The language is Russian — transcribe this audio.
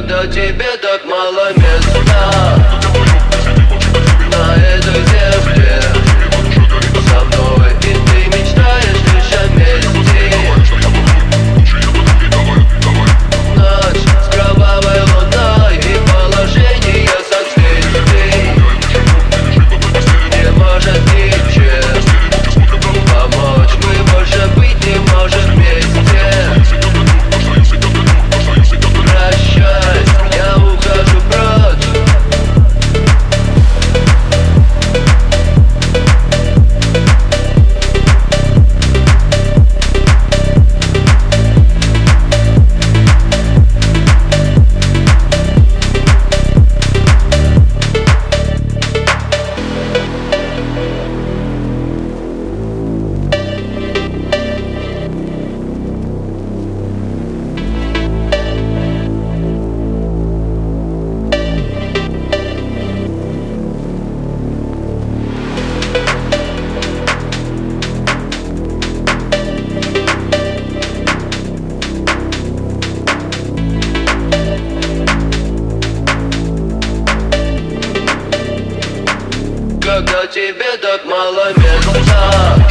Когда тебе так мало места на этой земле со мной, и ты мечтаешь лишь о месте. Ночь с кровавой луной и положение соцветий не может ничем помочь. Мы больше быть не можем вместе. Прощай, я ухожу прочь. Когда тебе так мало места